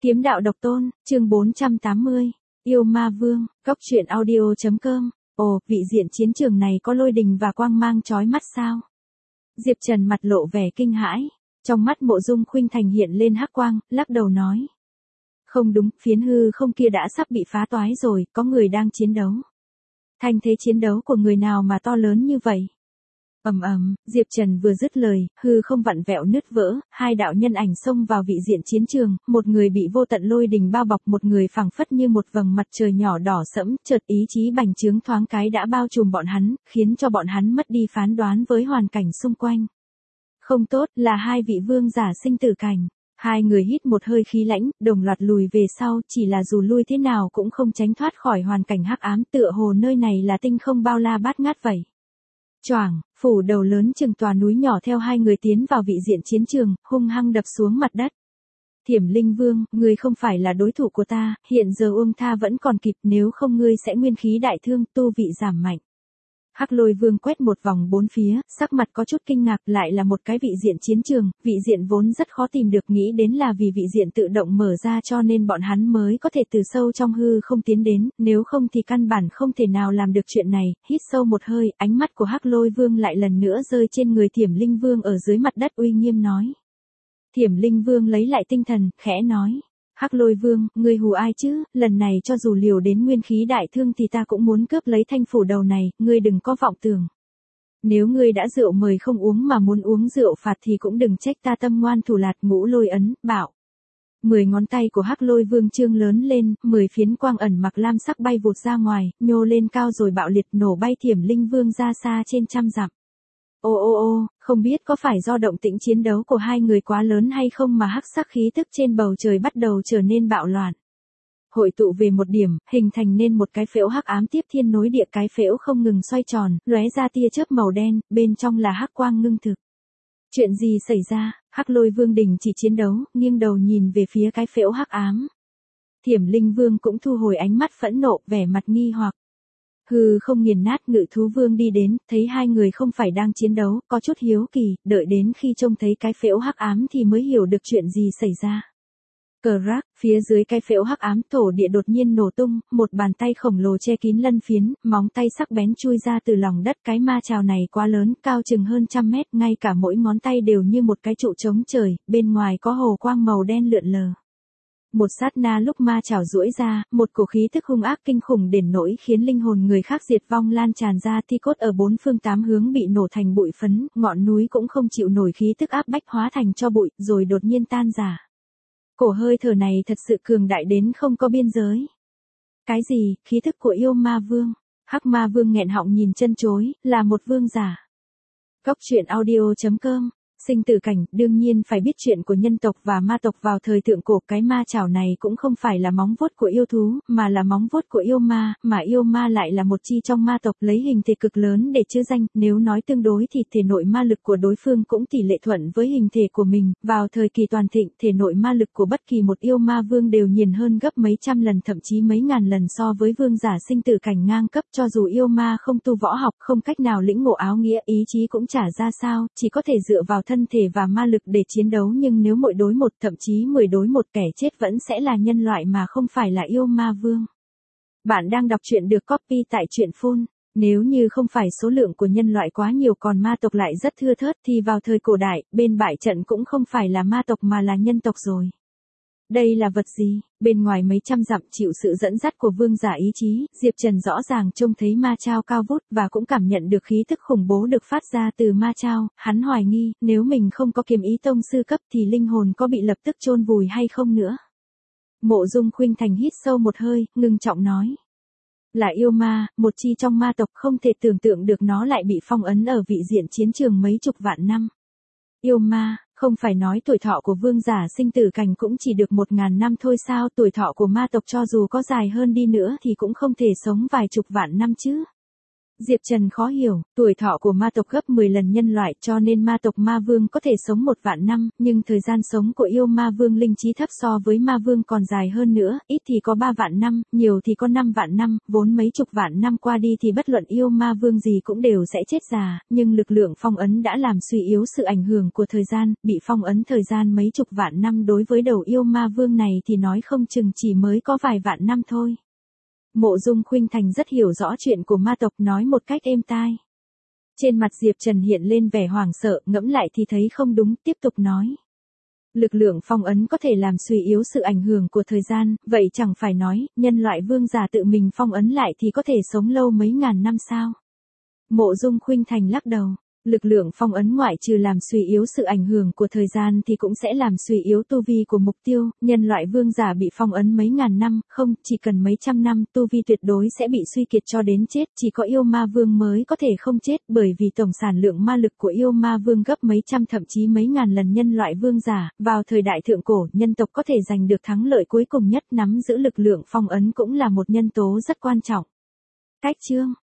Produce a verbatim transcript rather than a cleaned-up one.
Kiếm đạo độc tôn, chương bốn trăm tám mươi. Yêu ma vương, góc truyện audio.com. Ồ, vị diện chiến trường này có lôi đình và quang mang chói mắt sao? Diệp Trần mặt lộ vẻ kinh hãi. Trong mắt Mộ Dung Khuynh Thành hiện lên hắc quang, lắc đầu nói. Không đúng, phiến hư không kia đã sắp bị phá toái rồi, có người đang chiến đấu. Thanh thế chiến đấu của người nào mà to lớn như vậy? Ầm ầm, Diệp Trần vừa dứt lời, hư không vặn vẹo nứt vỡ, hai đạo nhân ảnh xông vào vị diện chiến trường, một người bị vô tận lôi đình bao bọc, một người phảng phất như một vầng mặt trời nhỏ đỏ sẫm, chợt ý chí bành trướng thoáng cái đã bao trùm bọn hắn, khiến cho bọn hắn mất đi phán đoán với hoàn cảnh xung quanh. Không tốt, là hai vị vương giả sinh tử cảnh. Hai người hít một hơi khí lãnh, đồng loạt lùi về sau, chỉ là dù lui thế nào cũng không tránh thoát khỏi hoàn cảnh hắc ám, tựa hồ nơi này là tinh không bao la bát ngát vậy. Choảng, phủ đầu lớn chừng tòa núi nhỏ theo hai người tiến vào vị diện chiến trường, hung hăng đập xuống mặt đất. Thiểm Linh Vương, ngươi không phải là đối thủ của ta, hiện giờ Uông tha vẫn còn kịp, nếu không ngươi sẽ nguyên khí đại thương, tu vị giảm mạnh. Hắc Lôi Vương quét một vòng bốn phía, sắc mặt có chút kinh ngạc, lại là một cái vị diện chiến trường, vị diện vốn rất khó tìm được, nghĩ đến là vì vị diện tự động mở ra cho nên bọn hắn mới có thể từ sâu trong hư không tiến đến, nếu không thì căn bản không thể nào làm được chuyện này. Hít sâu một hơi, ánh mắt của Hắc Lôi Vương lại lần nữa rơi trên người Thiểm Linh Vương ở dưới mặt đất, uy nghiêm nói. Thiểm Linh Vương lấy lại tinh thần, khẽ nói. Hắc Lôi Vương, ngươi hù ai chứ, lần này cho dù liều đến nguyên khí đại thương thì ta cũng muốn cướp lấy thanh phủ đầu này, ngươi đừng có vọng tưởng. Nếu ngươi đã rượu mời không uống mà muốn uống rượu phạt thì cũng đừng trách ta tâm ngoan thủ lạt. Ngũ Lôi ấn, bảo. Mười ngón tay của Hắc Lôi Vương trương lớn lên, mười phiến quang ẩn mặc lam sắc bay vụt ra ngoài, nhô lên cao rồi bạo liệt nổ bay Thiểm Linh Vương ra xa trên trăm dặm. Ô ô ô, không biết có phải do động tĩnh chiến đấu của hai người quá lớn hay không mà hắc sắc khí tức trên bầu trời bắt đầu trở nên bạo loạn. Hội tụ về một điểm, hình thành nên một cái phễu hắc ám tiếp thiên nối địa, cái phễu không ngừng xoay tròn, lóe ra tia chớp màu đen, bên trong là hắc quang ngưng thực. Chuyện gì xảy ra? Hắc Lôi Vương đình chỉ chiến đấu, nghiêng đầu nhìn về phía cái phễu hắc ám. Thiểm Linh Vương cũng thu hồi ánh mắt phẫn nộ, vẻ mặt nghi hoặc. Hừ không nghiền nát. Ngự thú vương đi đến, thấy hai người không phải đang chiến đấu, có chút hiếu kỳ, đợi đến khi trông thấy cái phễu hắc ám thì mới hiểu được chuyện gì xảy ra. Cờ rác, phía dưới cái phễu hắc ám thổ địa đột nhiên nổ tung, một bàn tay khổng lồ che kín lân phiến, móng tay sắc bén chui ra từ lòng đất. Cái ma trào này quá lớn, cao chừng hơn trăm mét, ngay cả mỗi ngón tay đều như một cái trụ chống trời, bên ngoài có hồ quang màu đen lượn lờ. Một sát na lúc ma chảo duỗi ra, một cổ khí tức hung ác kinh khủng đến nỗi khiến linh hồn người khác diệt vong lan tràn ra, thi cốt ở bốn phương tám hướng bị nổ thành bụi phấn, ngọn núi cũng không chịu nổi khí tức áp bách hóa thành cho bụi, rồi đột nhiên tan rã. Cổ hơi thở này thật sự cường đại đến không có biên giới. Cái gì? Khí tức của yêu ma vương? Hắc ma vương nghẹn họng nhìn chân chối, là một vương giả. Góc truyện audio.com. Sinh tử cảnh, đương nhiên phải biết chuyện của nhân tộc và ma tộc vào thời thượng cổ. Cái ma chảo này cũng không phải là móng vuốt của yêu thú, mà là móng vuốt của yêu ma, mà yêu ma lại là một chi trong ma tộc, lấy hình thể cực lớn để chứa danh. Nếu nói tương đối thì thể nội ma lực của đối phương cũng tỷ lệ thuận với hình thể của mình. Vào thời kỳ toàn thịnh, thể nội ma lực của bất kỳ một yêu ma vương đều nhìn hơn gấp mấy trăm lần, thậm chí mấy ngàn lần so với vương giả sinh tử cảnh ngang cấp. Cho dù yêu ma không tu võ học, không cách nào lĩnh ngộ áo nghĩa, ý chí cũng chả ra sao, chỉ có thể dựa vào thân thể và ma lực để chiến đấu, nhưng nếu mỗi đối một, thậm chí mười đối một, kẻ chết vẫn sẽ là nhân loại mà không phải là yêu ma vương. Bạn đang đọc truyện được copy tại truyện phun. Nếu như không phải số lượng của nhân loại quá nhiều còn ma tộc lại rất thưa thớt thì vào thời cổ đại, bên bại trận cũng không phải là ma tộc mà là nhân tộc rồi. Đây là vật gì? Bên ngoài mấy trăm dặm chịu sự dẫn dắt của vương giả ý chí, Diệp Trần rõ ràng trông thấy ma chao cao vút và cũng cảm nhận được khí tức khủng bố được phát ra từ ma chao. Hắn hoài nghi, nếu mình không có kiếm ý tông sư cấp thì linh hồn có bị lập tức chôn vùi hay không nữa. Mộ Dung Khuynh Thành hít sâu một hơi, ngưng trọng nói. Là yêu ma, một chi trong ma tộc, không thể tưởng tượng được nó lại bị phong ấn ở vị diện chiến trường mấy chục vạn năm. Yêu ma, không phải nói tuổi thọ của vương giả sinh tử cảnh cũng chỉ được một ngàn năm thôi sao? Tuổi thọ của ma tộc cho dù có dài hơn đi nữa thì cũng không thể sống vài chục vạn năm chứ. Diệp Trần khó hiểu, tuổi thọ của ma tộc gấp mười lần nhân loại cho nên ma tộc ma vương có thể sống một vạn năm, nhưng thời gian sống của yêu ma vương linh trí thấp so với ma vương còn dài hơn nữa, ít thì có ba vạn năm, nhiều thì có năm vạn năm, vốn mấy chục vạn năm qua đi thì bất luận yêu ma vương gì cũng đều sẽ chết già, nhưng lực lượng phong ấn đã làm suy yếu sự ảnh hưởng của thời gian, bị phong ấn thời gian mấy chục vạn năm đối với đầu yêu ma vương này thì nói không chừng chỉ mới có vài vạn năm thôi. Mộ Dung Khuynh Thành rất hiểu rõ chuyện của ma tộc nói một cách êm tai. Trên mặt Diệp Trần hiện lên vẻ hoảng sợ, ngẫm lại thì thấy không đúng, tiếp tục nói. Lực lượng phong ấn có thể làm suy yếu sự ảnh hưởng của thời gian, vậy chẳng phải nói, nhân loại vương giả tự mình phong ấn lại thì có thể sống lâu mấy ngàn năm sao? Mộ Dung Khuynh Thành lắc đầu. Lực lượng phong ấn ngoại trừ làm suy yếu sự ảnh hưởng của thời gian thì cũng sẽ làm suy yếu tu vi của mục tiêu, nhân loại vương giả bị phong ấn mấy ngàn năm, không, chỉ cần mấy trăm năm, tu vi tuyệt đối sẽ bị suy kiệt cho đến chết, chỉ có yêu ma vương mới có thể không chết, bởi vì tổng sản lượng ma lực của yêu ma vương gấp mấy trăm thậm chí mấy ngàn lần nhân loại vương giả, vào thời đại thượng cổ, nhân tộc có thể giành được thắng lợi cuối cùng nhất, nắm giữ lực lượng phong ấn cũng là một nhân tố rất quan trọng. Cách chương